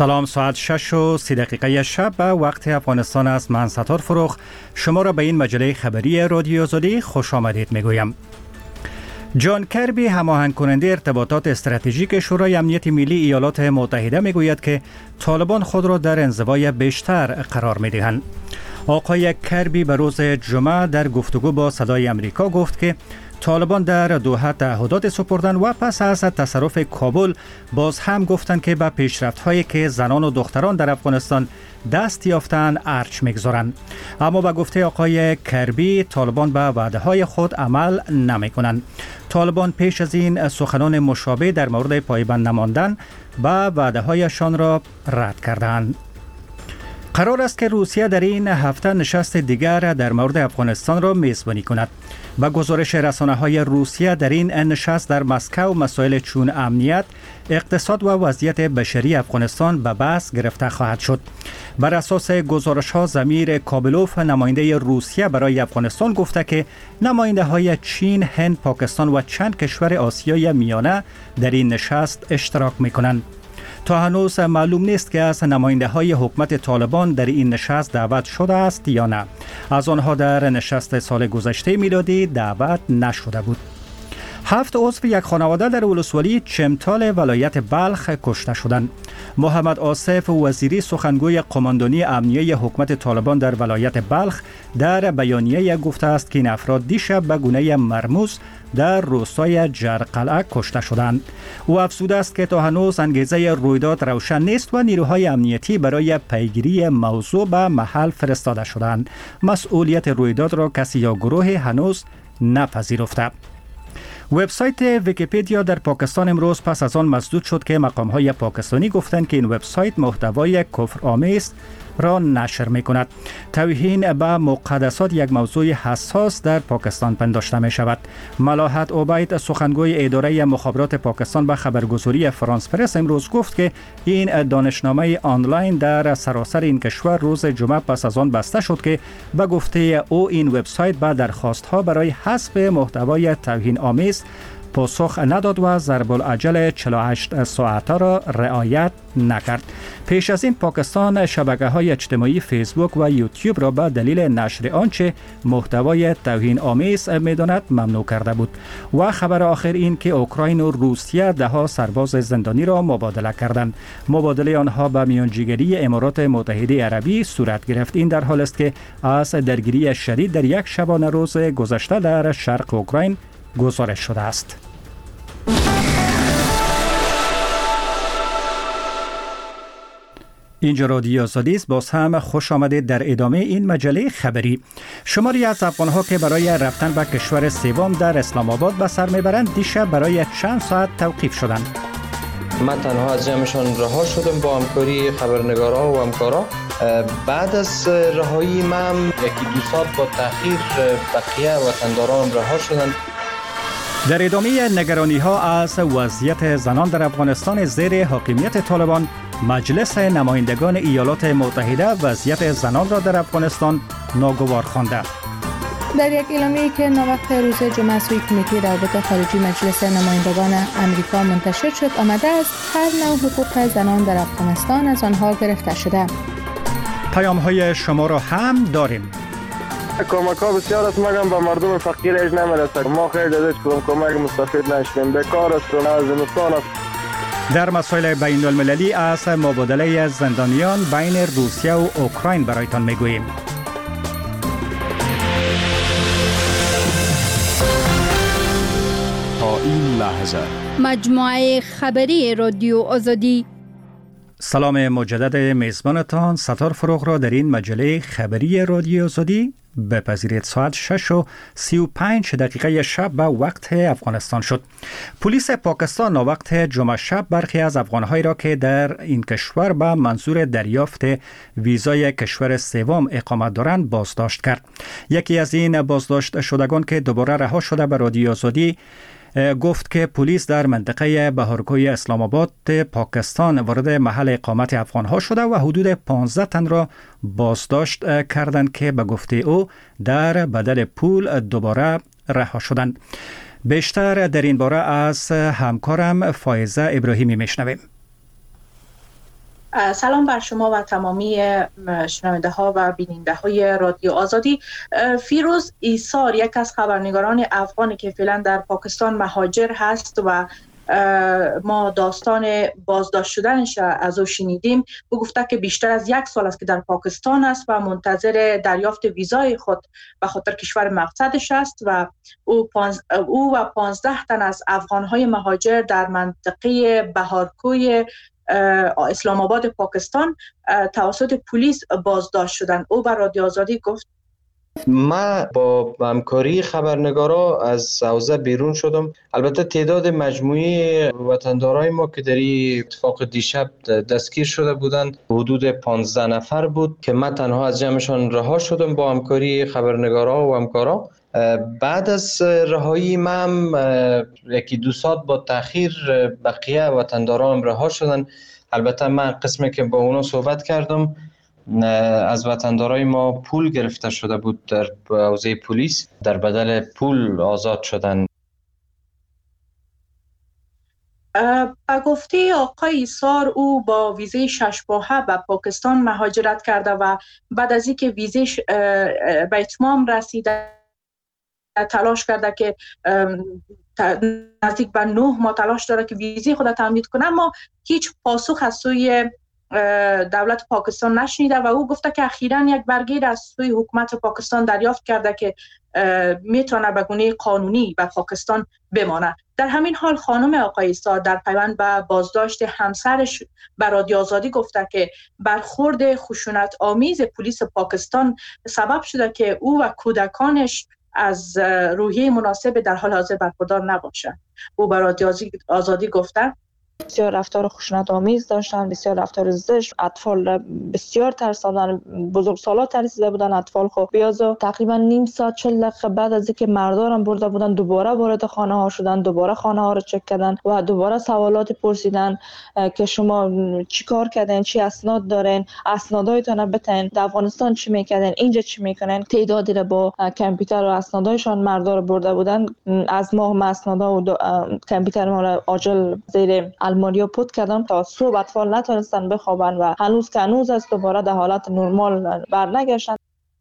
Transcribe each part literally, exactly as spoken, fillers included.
سلام، ساعت شش و سی دقیقه شب به وقت افغانستان است. من ستار فروخ شما را به این مجله خبری رادیو آزادی خوش آمدید میگویم. جان کربی، هماهنگ کننده ارتباطات استراتژیک شورای امنیت ملی ایالات متحده میگوید که طالبان خود را در انزوای بیشتر قرار میدهند. آقای کربی به روز جمعه در گفتگو با صدای امریکا گفت که طالبان در دوحه تعهدات سپردن و پس از تصرف کابل باز هم گفتند که به پیشرفت‌هایی که زنان و دختران در افغانستان دست یافتند ارچ می‌گذارند. اما به گفته آقای کربی طالبان به وعده‌های خود عمل نمی‌کنند. طالبان پیش از این سخنان مشابه در مورد پایبند نماندن به وعده‌هایشان را رد کردند. قرار است که روسیه در این هفته نشست دیگر در مورد افغانستان را میزبانی کند. با گزارش رسانه‌های روسیه در این نشست در مسکو مسائل چون امنیت، اقتصاد و وضعیت بشری افغانستان به بحث گرفته خواهد شد. بر اساس گزارش‌ها زمیر کابلوف، نماینده روسیه برای افغانستان، گفته که نماینده‌های چین، هند، پاکستان و چند کشور آسیای میانه در این نشست اشتراک می‌کنند. تا هنوز معلوم نیست که از نماینده‌های حکومت طالبان در این نشست دعوت شده است یا نه. از آنها در نشست سال گذشته میلادی دعوت نشده بود. هفت عضو یک خانواده در ولسوالی چمتال ولایت بلخ کشته شدند. محمد آصف وزیری، سخنگوی قماندانی امنیه حکومت طالبان در ولایت بلخ، در بیانیه گفته است که این افراد دیشب به گونه مرموز در روستای جرقلعه کشته شدند. او افزوده است که تا هنوز انگیزه رویداد روشن نیست و نیروهای امنیتی برای پیگیری موضوع به محل فرستاده شدند. مسئولیت رویداد را کسی یا گروه هنوز نپذیرفته. وبسایت ویکی‌پدیا در پاکستان امروز پس از آن مسدود شد که مقام‌های پاکستانی گفتند که این وبسایت محتوای کفرآمیز را نشر می‌کند. توهین به مقدسات یک موضوع حساس در پاکستان پنداشته می‌شود. ملاحت عبید، سخنگوی اداره مخابرات پاکستان، به خبرگزاری فرانس پرس امروز گفت که این دانشنامه آنلاین در سراسر این کشور روز جمعه پس از آن بسته شد که به گفته او این وبسایت به درخواست‌ها برای حذف محتوای توهین آمیز پاسخ نداد و ضرب العجل چهل و هشت ساعته را رعایت نکرد. پیش از این پاکستان شبکه‌های اجتماعی فیسبوک و یوتیوب را به دلیل نشر آنچه محتوای توهین آمیز می‌داند ممنوع کرده بود. و خبر آخر این که اوکراین و روسیه ده ها سرباز زندانی را مبادله کردند. مبادله آنها به میانجیگری امارات متحده عربی صورت گرفت. این در حال است که از درگیری شدید در یک شبانه روز گذشته در شرق اوکراین گزارش شده است. اینجا رادیو آزادی است. باز هم خوش آمدید در ادامه این مجله خبری. شماری از افغان‌ها که برای رفتن به کشور سوم در اسلام آباد به سر میبرند دیشب برای چند ساعت توقیف شدند. من تنها از جمعشان رها شدم با همکاری خبرنگارا و همکارا. بعد از رهایی من یکی دو ساعت با تأخیر بقیه وطنداران رها شدند. در ادامه نگرانی ها از وضعیت زنان در افغانستان زیر حاکمیت طالبان، مجلس نمایندگان ایالات متحده وضعیت زنان را در افغانستان ناگوار خوانده. در یک اعلامیه‌ای که ناوقت روز جمعه سوی کمیته روابط خارجی مجلس نمایندگان امریکا منتشر شد، آمده است هر نوع حقوق زنان در افغانستان از آنها گرفته شده. پیام های شما را هم داریم. کمک ها بسیار است مگم به مردم فقیر ایج نمیرسد. ما خیلی ازش کدام کمک مستفید نشدیم. بیکار است و زمستان است. در مسائل بین المللی از مبادله زندانیان بین روسیه و اوکراین برایتان میگوییم. تا این لحظه مجموعه خبری رادیو آزادی. سلام مجدد میزبانتان ستار فروغ را در این مجله خبری رادیو آزادی بپذیرید. ساعت شش و سی و پنج دقیقه شب به وقت افغانستان شد. پلیس پاکستان وقت جمعه شب برخی از افغانهایی را که در این کشور به منظور دریافت ویزای کشور سوم اقامت دارند بازداشت کرد. یکی از این بازداشت شدگان که دوباره رها شده به رادیو آزادی گفت که پلیس در منطقه بهارگوی اسلام آباد پاکستان وارد محل اقامت افغانها شده و حدود پانزده تن را بازداشت کردند که به گفته او در بدل پول دوباره رها شدند. بیشتر در این باره از همکارم فایزه ابراهیمی میشنویم. سلام بر شما و تمامی شنونده ها و بیننده های رادیو آزادی. فیروز ایثار یک از خبرنگاران افغانی که فعلا در پاکستان مهاجر هست و ما داستان بازداشت شدنش از او شنیدیم. او گفته که بیشتر از یک سال است که در پاکستان است و منتظر دریافت ویزای خود به خاطر کشور مقصدش است و او, پانز... او و پانزده تن از افغان‌های مهاجر در منطقه بهارکوی اسلام آباد پاکستان توسط پلیس بازداشت شدند. او بر رادیو آزادی گفت: ما با همکاری خبرنگارا از حوزه بیرون شدم. البته تعداد مجموعی وطندارای ما که در این اتفاق دیشب دستگیر شده بودند حدود پانزده نفر بود که من تنها از جمعشان رها شدم با همکاری خبرنگارا و همکارا. بعد از رهایی من یکی دو ساعت با تأخیر بقیه وطنداران رها شدن. البته من قسمی که با اونا صحبت کردم از وطندارای ما پول گرفته شده بود در حوزه پلیس، در بدل پول آزاد شدن. با گفته آقای ایثار او با ویزه شش ماهه به پاکستان مهاجرت کرده و بعد از اینکه ویزش به اتمام رسیده تلاش کرده که نزدیک به نه ماه تلاش داره که ویزی خود تمدید کنه، اما هیچ پاسخ از سوی دولت پاکستان نشنیده و او گفته که اخیراً یک برگه از سوی حکومت پاکستان دریافت کرده که میتونه به گونه قانونی به پاکستان بمانه. در همین حال خانم آقای ایثار در پیوند به بازداشت همسرش به رادیو آزادی گفته که برخورد خشونت آمیز پلیس پاکستان سبب شده که او و کودکانش از روحیه مناسب در حال حاضر برخوردار نباشند. او به رادیو آزادی گفته: بسیار رفتار خشونت آمیز داشتن، بسیار رفتار زشت، اطفال بسیار ترساندن، بزرگسالا ترسیده بودن اطفال. خب بیازو تقریبا نیم ساعت چهل دقیقه بعد از اینکه مردارم برده بودن دوباره وارد خانه ها شدن، دوباره خانه ها رو چک کردن و دوباره سوالات پرسیدن که شما چی کار کردین، چی اسناد دارین، اسنادایتون رو بتین، در افغانستان چی میکردین، اینجا چی میکنین. تعدادی رو با کامپیوتر و اسنادایشان مردار برده بودن. از ما اسنادا و کامپیوتر ما رو عاجل زیر الماریو پود کردن تا صبح اطفال نتونستن بخوابن و هنوز که هنوز است دوباره در حالت نرمال برنگشتن.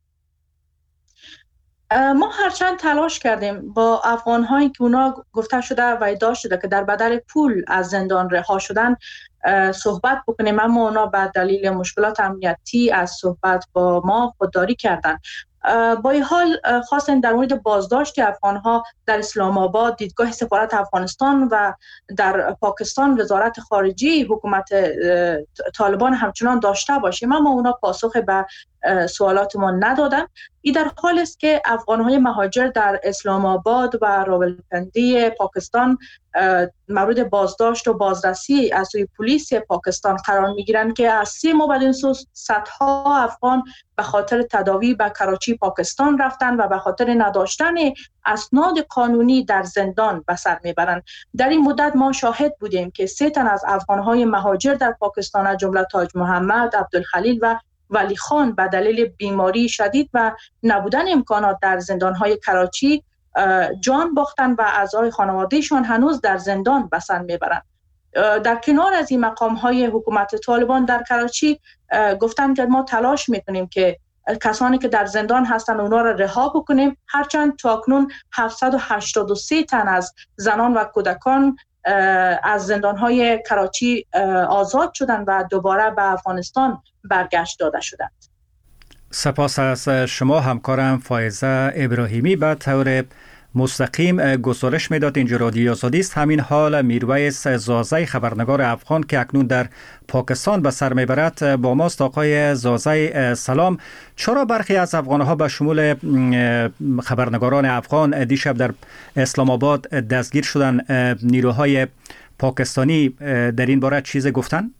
ما هرچند تلاش کردیم با افغان هایی که اونا گفته شده و ادعا شده که در بدل پول از زندان رها شدن صحبت بکنیم، اما اونا به دلیل مشکلات امنیتی از صحبت با ما خودداری کردن. با این حال خواستن در مورد بازداشت افغان‌ها در اسلام آباد دیدگاه سفارت افغانستان و در پاکستان وزارت خارجه حکومت طالبان همچنان داشته باشیم، اما اونا پاسخ به سوالات ما ندادن. این در حال است که افغان‌های مهاجر در اسلام آباد و راولپندی پاکستان مورد بازداشت و بازرسی از سوی پلیس پاکستان قرار می‌گیرند که از سه ماه بعد این صدها افغان به خاطر تداوی به کراچی پاکستان رفتن و به خاطر نداشتن اسناد قانونی در زندان به سر میبرند. در این مدت ما شاهد بودیم که سه تن از افغان‌های مهاجر در پاکستان از جمله تاج محمد، عبدالخلیل و ولی خان به دلیل بیماری شدید و نبودن امکانات در زندان‌های کراچی جان باختن و اعضای خانوادهشان هنوز در زندان به سر میبرند. در کنار از این مقام‌های حکومت طالبان در کراچی گفتن که ما تلاش میکنیم که کسانی که در زندان هستند اونا را رها بکنیم، هرچند تاکنون هفتصد و هشتاد و سه تن از زنان و کودکان از زندان‌های کراچی آزاد شدند و دوباره به افغانستان برگشت داده شدند. سپاس از شما همکارم فائزه ابراهیمی. به طور مستقیم گزارش میداد اینجا رادیو آزادی است. همین حال میرویس زازی خبرنگار افغان که اکنون در پاکستان به سر میبرد با ماست. آقای زازی سلام. چرا برخی از افغانها به شمول خبرنگاران افغان دیشب در اسلام آباد دستگیر شدن؟ نیروهای پاکستانی در این باره چیز گفتن؟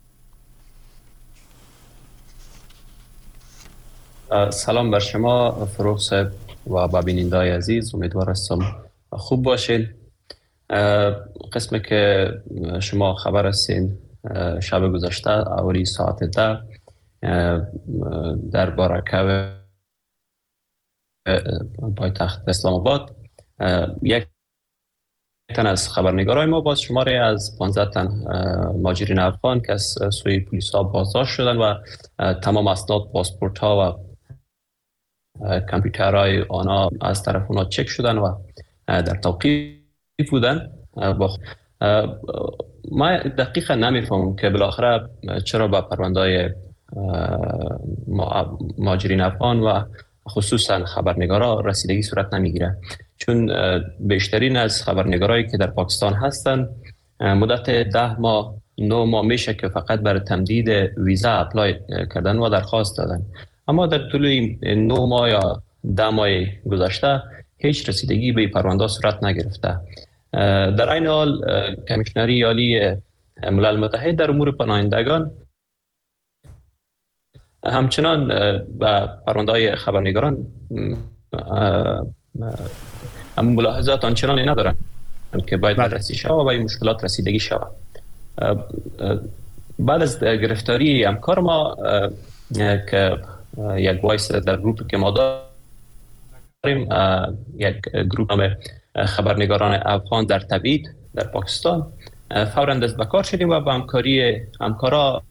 سلام بر شما فروغ صاحب و ببینندگان عزیز، امیدوار هستم خوب باشین. قسمی که شما خبر هستین شب گذشته اولی ساعت ده در بارکه پایتخت اسلام آباد یک تن از خبرنگارای ما باز شماره از پانزده تن مهاجرین افغان که از سوی پلیسا بازداشت شدن و تمام اسناد، پاسپورت ها و کامپیوترهای آنها از طرف اونا چک شدن و در توقیف بودن. ما دقیقا نمیفهمم که بالاخره چرا با پرونده‌های مهاجرین افغان و خصوصا خبرنگارا رسیدگی صورت نمیگیره، چون بیشترین از خبرنگارایی که در پاکستان هستن مدت ده ماه نه ماه میشه که فقط برای تمدید ویزا اپلای کردن و درخواست دادن، اما در طول نه ماه یا ده ماه گذشته هیچ رسیدگی به پرونده صورت نگرفته. در این حال کمیشنری عالی ملل متحد در امور پناهندگان همچنان به پرونده‌های خبرنگاران هم ملاحظات آنچنانی ندارن که باید بررسی شود و به این مشکلات رسیدگی شود. بعد از گرفتاری همکار ما که یک وایس در گروپ که ما داریم، یک گروپ نام خبرنگاران افغان در تبعید در پاکستان، فوراً دست به کار شدیم و با همکاری همکارا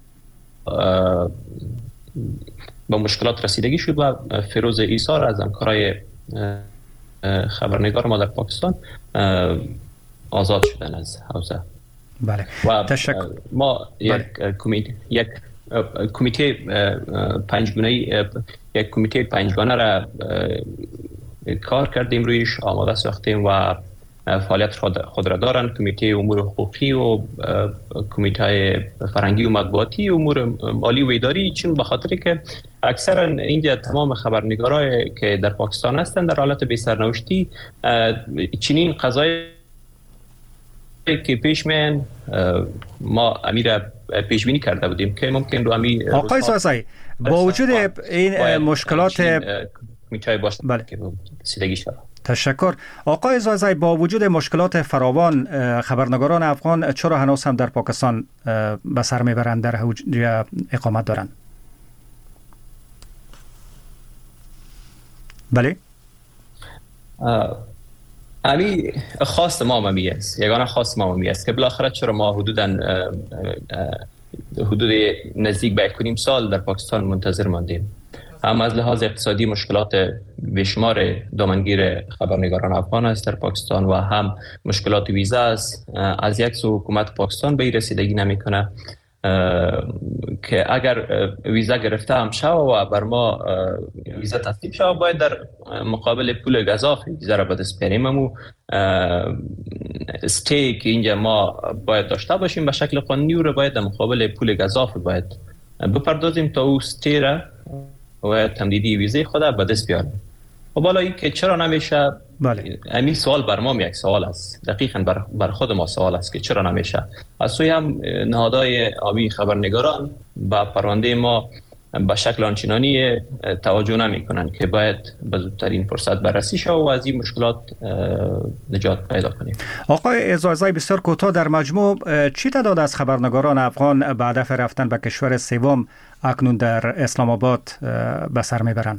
با مشکلات رسیدگی شد و فیروز ایسار از همکارای خبرنگار ما در پاکستان آزاد شدن از حوزه. بله. و تشکر. ما یک کمیته یک کمیته پنجگانه یک کمیته پنجگانه را کار کردیم، رویش آماده ساختیم و فعالیت خود را دارن. کمیته امور حقوقی و کمیته فرهنگی و مطبوعاتی، امور مالی و اداری، چون به خاطر که اکثرا اینجا تمام خبرنگارای که در پاکستان هستند در حالت بی سرنوشتی، چنین قضایی که پیش میان ما امیر پیش بینی کرده بودیم که ممکن رو امیر آقای زازایی با وجود این مشکلات میتونه باشه بله. که رسیدگی شود. تشکر. آقای زازایی با وجود مشکلات فراوان، خبرنگاران افغان چرا هنوز هم در پاکستان به سر میبرند، در حوزه اقامت دارند؟ بله. امی خواست ما ممی است، یگانه خواست ما ممی است که بالاخره چرا ما حدوداً حدود نزدیک به یک و نیم سال در پاکستان منتظر ماندیم. هم از لحاظ اقتصادی مشکلات بیشمار دامنگیر خبرنگاران افغان است در پاکستان و هم مشکلات ویزا است. از یک سو حکومت پاکستان به این رسیدگی نمیکنه که اگر ویزا گرفته هم شود و بر ما ویزا تصدیق شود، باید در مقابل پول گزاف ویزا را به دست بیاریم. امو استی که اینجا ما باید داشته باشیم به شکل قانونی رو باید در مقابل پول گزاف باید بپردازیم تا او استی را و تمدیدی ویزای خود به دست بیاریم. و بالا این که چرا نمیشه، بله. همین سوال بر ما یک سوال است، دقیقاً بر, بر خود ما سوال است که چرا نمیشه. از سوی هم نهادهای آبی خبرنگاران با پرونده ما به شکل آنچنانی توجه نمی کنند که باید به زودترین فرصت بررسی شود و از این مشکلات نجات پیدا کنیم. آقای اعزازی بسیار کوتاه، در مجموع چی تعداد از خبرنگاران افغان به هدف رفتن به کشور سوم اکنون در اسلام آباد به سر میبرند؟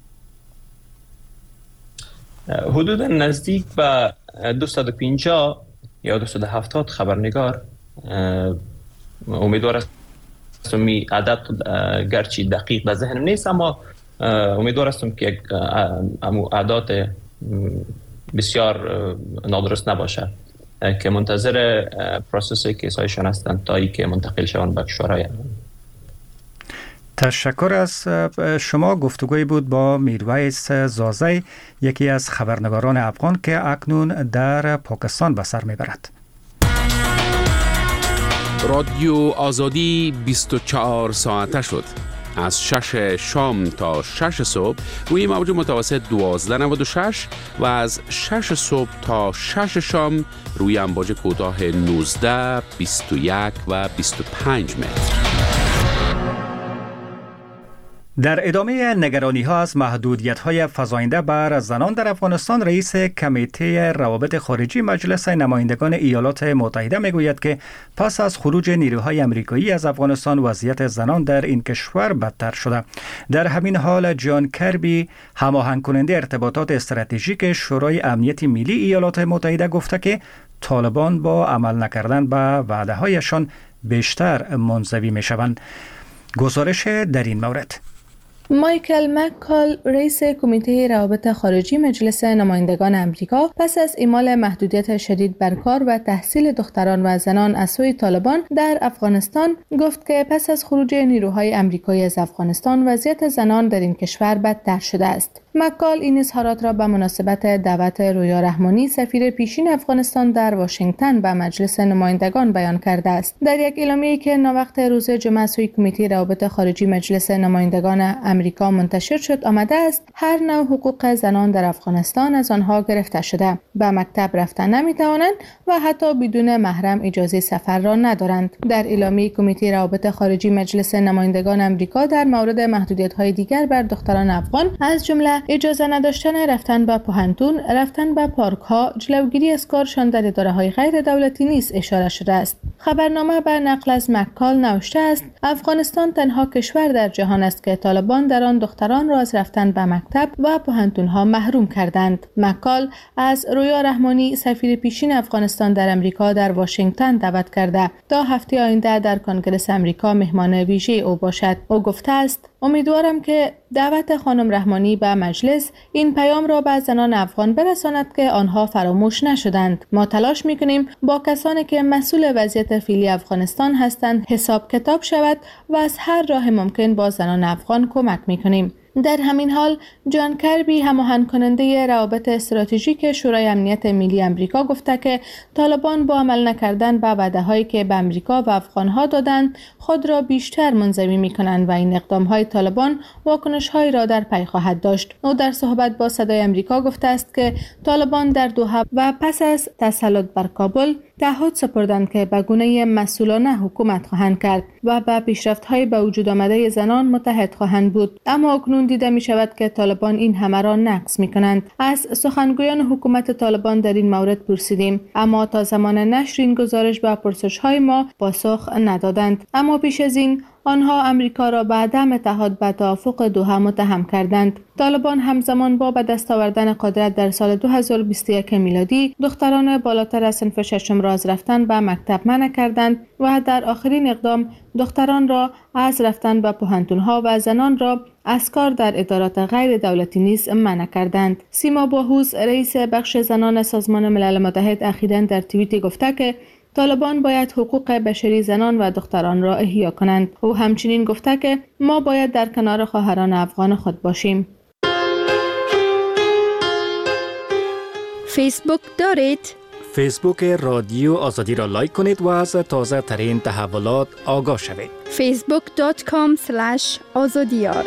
حدود نزدیک به دویست و پنجاه یا دویست و هفتاد خبرنگار. امیدوار هستم می عدد گرچه دقیق به ذهنم نیست، اما امیدوار هستم که یک اعداد بسیار نادرست نباشه که منتظر پروسس کیسایشان هستند تا ای که منتقل شوند به کشورهای. تشکر از شما. گفتگوی بود با میرویس زازی، یکی از خبرنگاران افغان که اکنون در پاکستان به سر میبرد. رادیو آزادی بیست و چهار ساعته شد. از شش شام تا شش صبح روی موج متوسط دوازده نود و شش و از شش صبح تا شش شام روی امواج کوتاه نوزده، بیست و یک و بیست و پنج متر. در ادامه نگرانی ها از محدودیت های فزاینده بر زنان در افغانستان، رئیس کمیته روابط خارجی مجلس نمایندگان ایالات متحده میگوید که پس از خروج نیروهای آمریکایی از افغانستان وضعیت زنان در این کشور بدتر شده. در همین حال جان کربی، هماهنگ کننده ارتباطات استراتژیک شورای امنیت ملی ایالات متحده، گفته که طالبان با عمل نکردن به وعده هایشان بیشتر منزوی می شوند. گزارش در این مورد. مایکل مککال، رئیس کمیته روابط خارجی مجلس نمایندگان آمریکا، پس از اعمال محدودیت شدید بر کار و تحصیل دختران و زنان از سوی طالبان در افغانستان، گفت که پس از خروج نیروهای آمریکایی از افغانستان وضعیت زنان در این کشور بدتر شده است. مککال این اظهارات را به مناسبت دعوت رویا رحمانی، سفیر پیشین افغانستان در واشنگتن، به مجلس نمایندگان بیان کرده است. در یک اعلامیه‌ای که ناوقت روز جمعه سوی کمیته روابط خارجی مجلس نمایندگان آمریکا منتشر شد، آمده است هر نوع حقوق زنان در افغانستان از آنها گرفته شده، به مکتب رفتن نمی‌توانند و حتی بدون محرم اجازه سفر را ندارند. در اعلامیه کمیته روابط خارجی مجلس نمایندگان آمریکا در مورد محدودیت‌های دیگر بر دختران افغان، از جمله اجازه نداشتن رفتن به پوهنتون، رفتن به پارک‌ها، جلوگیری از کارشان در اداره‌های غیر دولتی نیز اشاره شده است. خبرنامه به نقل از مککال نوشته است افغانستان تنها کشور در جهان است که طالبان در آن دختران را از رفتن به مکتب و پوهنتون‌ها محروم کردند. مککال از رویا رحمانی، سفیر پیشین افغانستان در امریکا، در واشنگتن دعوت کرده تا هفته آینده در کنگره امریکا مهمان ویژه او باشد. او گفته است امیدوارم که دعوت خانم رحمانی به مجلس این پیام را به زنان افغان برساند که آنها فراموش نشدند. ما تلاش می‌کنیم با کسانی که مسئول وضعیت فعلی افغانستان هستند حساب کتاب شود و از هر راه ممکن با زنان افغان کمک می‌کنیم. در همین حال جان کربی، هماهنگ کننده روابط استراتژیک شورای امنیت ملی آمریکا، گفته که طالبان با عمل نکردن به وعده‌هایی که به آمریکا و افغان‌ها دادند خود را بیشتر منزوی می‌کنند و این اقدام‌های طالبان واکنش‌هایی را در پی خواهد داشت. او در صحبت با صدای آمریکا گفته است که طالبان در دوحه و پس از تسلط بر کابل تعهد سپردند که به گونه مسئولانه حکومت خواهند کرد و به پیشرفت‌های به وجود آمده زنان متحد خواهند بود. اما اکنون دیده می شود که طالبان این همه را نقض می کنند. از سخنگویان حکومت طالبان در این مورد پرسیدیم، اما تا زمان نشر این گزارش به پرسش‌های ما پاسخ ندادند. اما پیش از این آنها امریکا را به عدم اتحاد به توافق دوحه متهم کردند. طالبان همزمان با به دست آوردن قدرت در سال دو هزار و بیست و یک میلادی دختران بالاتر از صنف ششم را از رفتن به مکتب منع کردند و در آخرین اقدام دختران را از رفتن به پوهنتون‌ها و زنان را از کار در ادارات غیر دولتی نیز منع کردند. سیما باهوز، رئیس بخش زنان سازمان ملل متحد، اخیراً در توییتی گفته که طالبان باید حقوق بشری زنان و دختران را احیا کنند. او همچنین گفته که ما باید در کنار خواهران افغان خود باشیم. فیسبوک دارید؟ فیسبوک رادیو آزادی را لایک کنید و از تازه ترین تحولات آگاه شوید. فیسبوک دات کام اسلش آزادیار.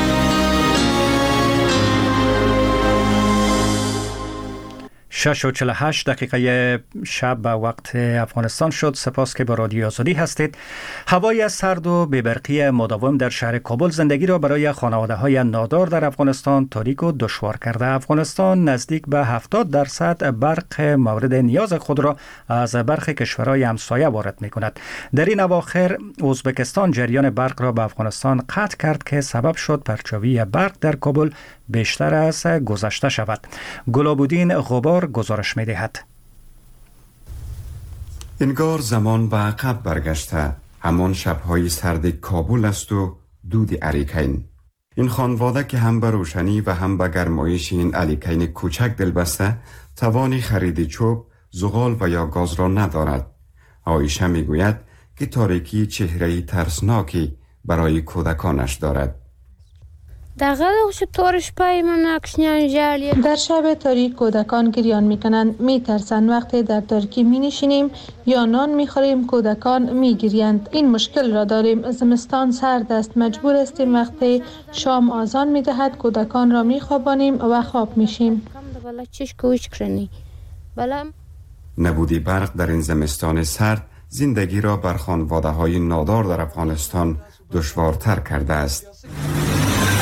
شش و چهل و هشت دقیقه شب به وقت افغانستان شد. سپاس که با رادیو آزادی هستید. هوای سرد و بی‌برقی مداوم در شهر کابل زندگی را برای خانواده‌های نادار در افغانستان تاریک و دشوار کرده. افغانستان نزدیک به هفتاد درصد برق مورد نیاز خود را از برخی کشورهای همسایه وارد می‌کند. در این اواخر ازبکستان جریان برق را به افغانستان قطع کرد که سبب شد پرچاوی برق در کابل بیشتر از گذشته شود. گلابودین غبار گزارش می دهد. انگار زمان به عقب برگشته. همان شبهای سرد کابل است و دود اریکین. این خانواده که هم به روشنی و هم به گرمایش این اریکین کوچک دل بسته، توانی خرید چوب، زغال و یا گاز را ندارد. عایشه می گوید که تاریکی چهره‌ای ترسناکی برای کودکانش دارد. در شب تاریک کودکان گریان میکنند، میترسند. وقتی در تاریکی می نشینیم یا نان میخوریم کودکان میگریند. این مشکل را داریم. زمستان سرد است، مجبور استیم وقتی شام آذان میدهد کودکان را میخوابانیم و خواب میشیم. نبودی برق در این زمستان سرد زندگی را بر خانواده‌های نادار در افغانستان دشوارتر کرده است.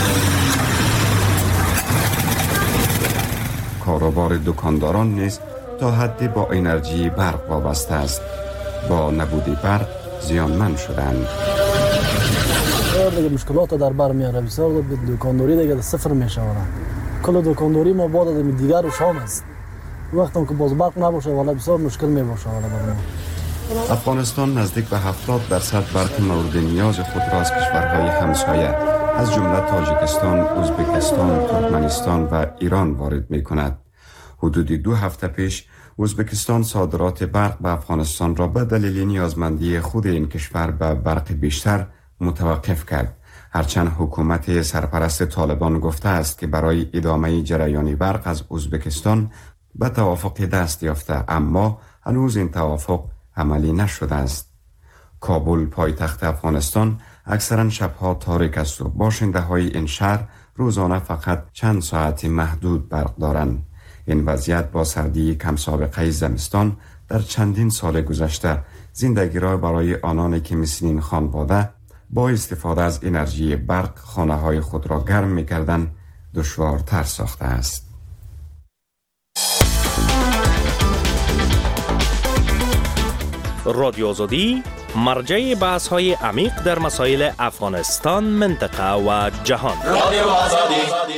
کاروبار دکانداران نیز تا حدی با انرژی برق وابسته است. با نبود برق زیانمند شدند. دیگه مشکلات در بر میاره، بسیار دکانداری دیگه صفر میشه. کل دکانداری ما بعد از دیگر شام است. وقتی که باز برق نباشه والا بسیار مشکل میباشه والا برای افغانستان نزدیک به هفتاد درصد برق مورد نیاز خود را از کشورهای همسایه از جمله تاجیکستان، ازبکستان، ترکمنستان و ایران وارد می کند. حدود دو هفته پیش ازبکستان صادرات برق به افغانستان را به دلیل نیازمندی خود این کشور به برق بیشتر متوقف کرد. هرچند حکومت سرپرست طالبان گفته است که برای ادامه جریان برق از ازبکستان به توافق دست یافته، اما هنوز این توافق عملی نشده است. کابل پایتخت افغانستان اکثرا شبها تاریک است و باشنده های این شهر روزانه فقط چند ساعت محدود برق دارند. این وضعیت با سردی کم سابقه زمستان در چندین سال گذشته زندگی را برای آنانی که مثل این خانواده با استفاده از انرژی برق خانه های خود را گرم می کردن دشوارتر ساخته است. رادیو آزادی مرجع بحث های عمیق در مسائل افغانستان، منطقه و جهان. رادیو آزادی.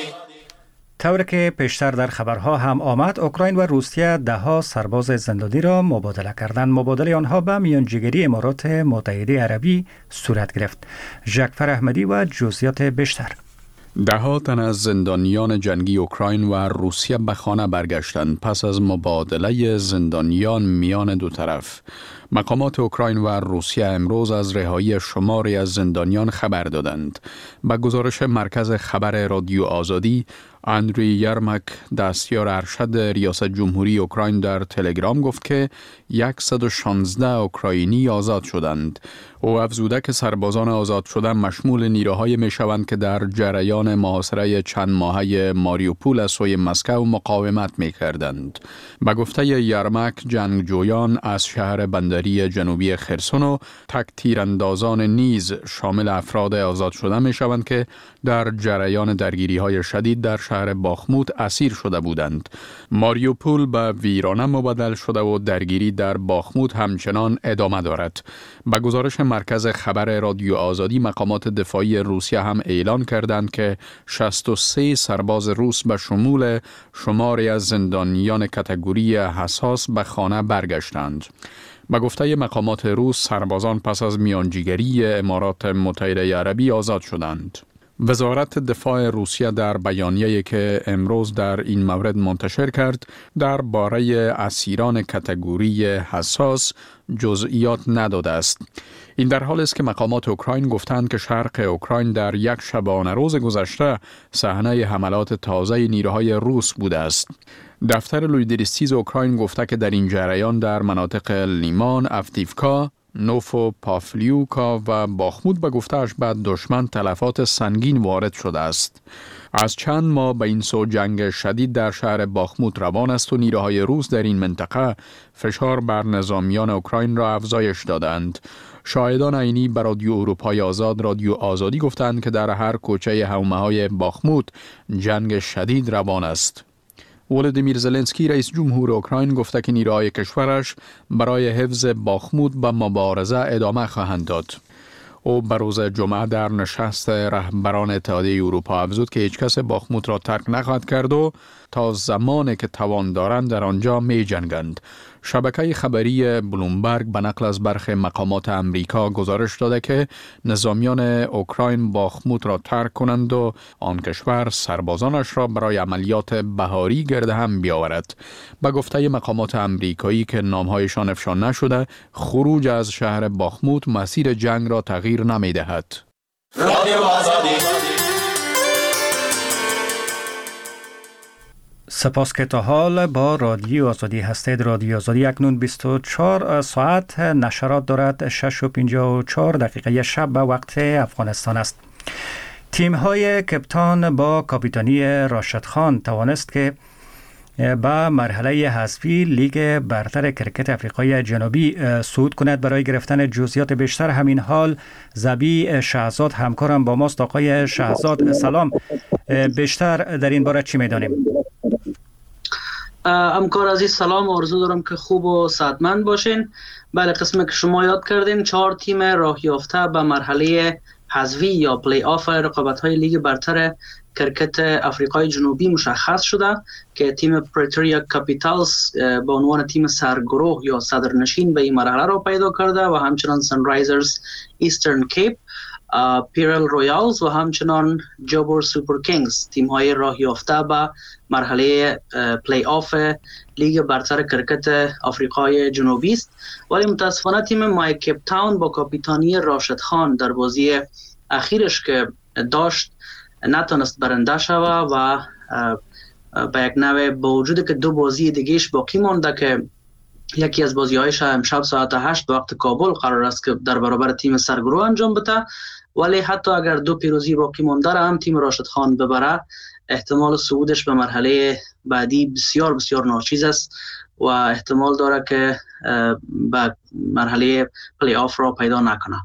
طور که پیشتر در خبرها هم آمد، اوکراین و روسیه ده ها سرباز زندانی را مبادله کردند. مبادله آنها به میانجیگری امارات متحده عربی صورت گرفت. ژکفر احمدی و جزئیات بیشتر. ده ها تن از زندانیان جنگی اوکراین و روسیه به خانه برگشتند پس از مبادله زندانیان میان دو طرف. مقامات اوکراین و روسیه امروز از رهایی شماری از زندانیان خبر دادند. به گزارش مرکز خبر رادیو آزادی، اندری یرمک، دستیار ارشد ریاست جمهوری اوکراین، در تلگرام گفت که صد و شانزده اوکراینی آزاد شدند. او افزوده که سربازان آزاد شده مشمول نیروهایی می شوند که در جریان محاصره چند ماهه ماریوپول از سوی مسکو مقاومت می کردند. به گفته یرمک، جنگجویان از شهر بندری جنوبی خرسون و تک تیراندازان نیز شامل افراد آزاد شده می شوند که در جریان درگیری های شدید در شهر باخموت اسیر شده بودند. ماریوپول به ویرانه مبدل شده و درگیری در باخموت همچنان ادامه دارد. به گزارش مرکز خبر رادیو آزادی، مقامات دفاعی روسیه هم اعلان کردند که شصت و سه سرباز روس به شمول شماری از زندانیان کاتگوری حساس به خانه برگشتند. به گفته مقامات روس، سربازان پس از میانجیگری امارات متحده عربی آزاد شدند. وزارت دفاع روسیه در بیانیه‌ای که امروز در این مورد منتشر کرد، درباره اسیران کاتگوری حساس جزئیات نداده است. این در حالی است که مقامات اوکراین گفتند که شرق اوکراین در یک شبانه روز گذشته صحنه حملات تازه نیروهای روس بوده است. دفتر لویدریستیز اوکراین گفته که در این جریان در مناطق لیمان، افتیفکا، نوفو پافلیوکا و باخمود به گفته‌اش بعد دشمن تلفات سنگین وارد شده است. از چند ماه به این سو جنگ شدید در شهر باخمود روان است و نیروهای روس در این منطقه فشار بر نظامیان اوکراین را افزایش دادند. شاهدان عینی به رادیو اروپای آزاد رادیو آزادی گفتند که در هر کوچه حومه‌های باخمود جنگ شدید روان است. ولادیمیر زلنسکی رئیس جمهور اوکراین گفته که نیروهای کشورش برای حفظ باخمود به مبارزه ادامه خواهند داد. او به روز جمعه در نشست رهبران اتحادیه اروپا افزود که هیچ کس باخمود را ترک نخواهد کرد و تا زمانی که توان دارند در آنجا می جنگند. شبکه خبری بلومبرگ به نقل از برخی مقامات امریکا گزارش داده که نظامیان اوکراین باخمود را ترک کنند و آن کشور سربازانش را برای عملیات بهاری گرد هم بیاورد. به گفته مقامات امریکایی که نامهایشان افشا نشده، خروج از شهر باخمود مسیر جنگ را تغییر نمی دهد. رادیو آزادی. سپاس که تا حال با رادیو آزادی هستید. رادیو آزادی اکنون بیست و چهار ساعت نشرات دارد. شش و پنجاه و چهار دقیقه شب به وقت افغانستان است. تیم های کپتان با کاپیتانی راشد خان توانست که به مرحله حذفی لیگ برتر کرکت آفریقای جنوبی صعود کند. برای گرفتن جزئیات بیشتر همین حال زبی شهزاد همکارم با ماست. آقای شهزاد سلام، بیشتر در این باره چی می‌دانیم؟ همکار عزیز سلام، آرزو دارم که خوب و صحتمند باشین. بله، قسمی که شما یاد کردین چهار تیم راه یافته به مرحله حذفی یا پلی آف رقابت‌های لیگ برتر کرکت آفریقای جنوبی مشخص شده که تیم پریتوریا کاپیتالز به عنوان تیم سرگروه یا صدرنشین به این مرحله را پیدا کرده و همچنان سنرایزرز ایسترن کیپ، پیرل رویالز و همچنان جوبور سوپر کینگز تیم های راه یافته به مرحله پلی آف لیگ برتر کرکت آفریقای جنوبی است. ولی متاسفانه تیم مای کیپ تاون با کاپیتانی راشد خان در بازی اخیرش که داشت نتونست برنده شوه و به یک نوع با وجود که دو بازی دیگهش باقی مانده که یکی از بازی‌هایش امشب ساعت هشت وقت کابل قرار است که در برابر تیم سرگروه انجام بده، ولی حتی اگر دو پیروزی باقی مانده را هم تیم راشد خان ببره احتمال صعودش به مرحله بعدی بسیار بسیار ناچیز است و احتمال داره که به مرحله پلی آف را پیدا نکنه.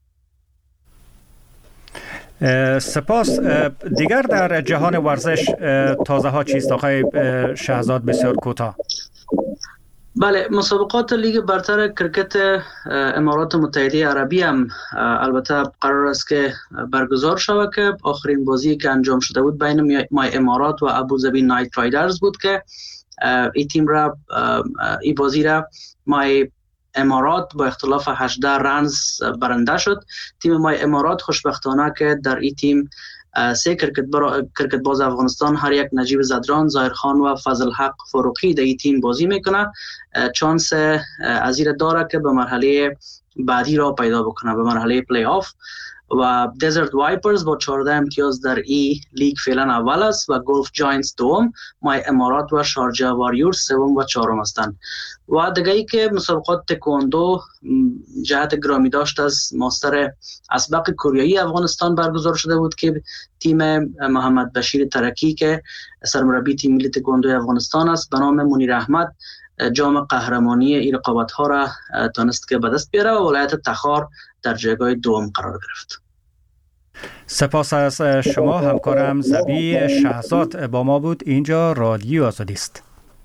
سپاس. دیگر در جهان ورزش تازه ها چیست آقای شهزاد؟ بسیار کوتاه. بله، مسابقات لیگ برتر کرکت امارات متحده عربی هم البته قرار است که برگزار شود که آخرین بازی که انجام شده بود بین مای امارات و ابوظبی نایت رایدرز بود که این تیم را این بازی را مای امارات با اختلاف هجده رنز برنده شد. تیم مای امارات خوشبختانه که در این تیم سه کرکت, کرکت باز افغانستان هر یک نجیب زدران، ظاهرخان و فضل حق فروخی در این تیم بازی میکنه، چانس از این داره که به مرحله بعدی را پیدا بکنه، به مرحله پلی آف. و دزرت وایپرز با چهارده امتیاز در ای لیگ فعلا اول است و گلف جاینتس دوم، مای امارات و شارجه واریورز سوم و چهارم هستند. و دیگه ای که مسابقات تکواندو جهت گرامی داشت از ماستر اسبق کوریایی افغانستان برگزار شده بود که تیم محمد بشیر ترکی که سرمربی تیم ملی تکواندو افغانستان است به نام منیر احمد جام قهرمانی این رقابت ها را تانست که به دست بیاره و ولایت تخار در جایگاه دوم قرار گرفت. سپاس از شما. همکارم زبی شهزاد با ما بود. اینجا رادیو آزادی است.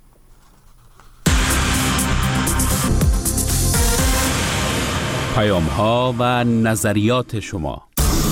پیام ها و نظریات شما.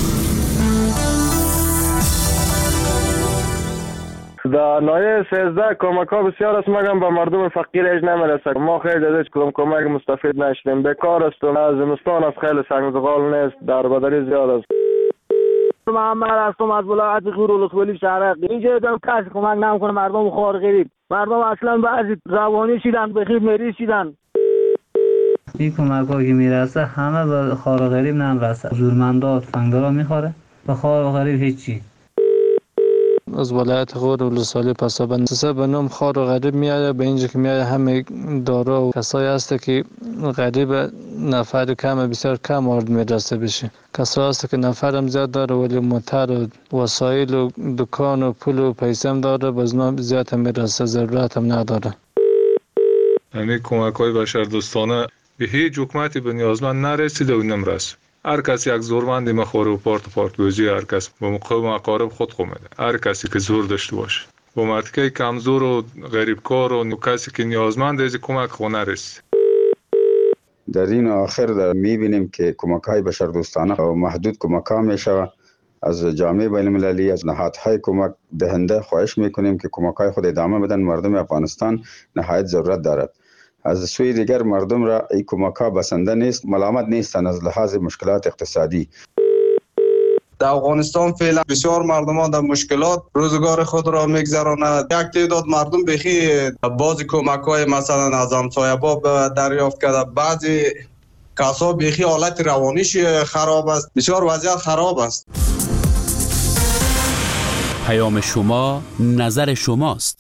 در نایه سیزده کمک ها بسیار است مگم به مردم فقیر ایج نمیرسد. ما خیلی از هیچ کدام کمک مستفید نشدیم. بیکار است و زمستان است، خیلی سنگزغال نیست، در بدری زیاد است. محمد هستم از ولایت غور لطفی شرقی. اینجا دم کسی کمک نمیکنه مردم خوار غریب. مردم اصلا بعضی روانی شدن، بخیر مریض شدن. این کمک ها که میرسه همه به خوار غریب نمیرسه. زورمندا فنگدارا میخوره، به خوار غریب هیچی. از ولایت غور ولسوالی پسابند سه به نام خوار و غریب میاد. به اینجا که میاد همه دارا و کسایی هست که غریب نفر کم بسیار کم مورد میرسه بشه. کسایی هست که نفرم زیاد داره ولی موتر و وسایل و دکان و پول و پیسه هم داره، باز نام زیاد هم میرسه، ضرورت هم نداره. یعنی کمک های بشردوستانه به هیچ حکومتی به نیازمند نرسیده و نمیرسه. هر کسی یک زورمندی مخوره و پارت پارت بوزی، هر کس با مقام اقارب خود خو میده. هر کسی که زور داشته باشه با مردکه کمزور و غریبکار و کسی که نیازمند از کمک خو نرسه. در این آخر میبینیم که کمک های بشردوستانه و محدود کمک ها میشود. از جامعه بین المللی، از نهادهای کمک دهنده خواهش میکنیم که کمک های خود ادامه بدن. مردم افغانستان نهایت ضرورت دارد. از سوی دیگر مردم را این کمک ها بسنده نیست، ملامت نیستند از لحاظ مشکلات اقتصادی. در افغانستان فعلا بسیار مردم ها در مشکلات روزگار خود را میگذرانند. یک تعداد مردم بخی بعضی کمک های مثلا از همسایه باب دریافت کرده، بعضی کسا بخی حالت روانیش خراب است، بسیار وضعیت خراب است. پیام شما، نظر شماست.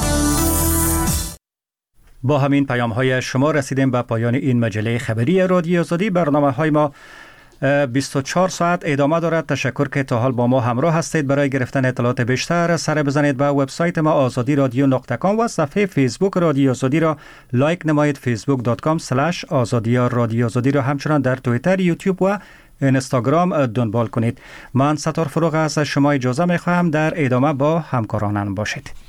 با همین پیام های شما رسیدیم به پایان این مجله خبری رادیو آزادی. برنامه های ما بیست و چهار ساعت ادامه دارد. تشکر که تا حال با ما همراه هستید. برای گرفتن اطلاعات بیشتر سر بزنید به وبسایت ما آزادی رادیو نقطه کام و صفحه فیسبوک رادیو آزادی را لایک نمایید. فیسبوک دات کام اسلش آزادی رادیو آزادی را همچنان در توییتر، یوتیوب و اینستاگرام دنبال کنید. من ستار فروغ از شما اجازه می خواهم. در ادامه با همکارانم باشید.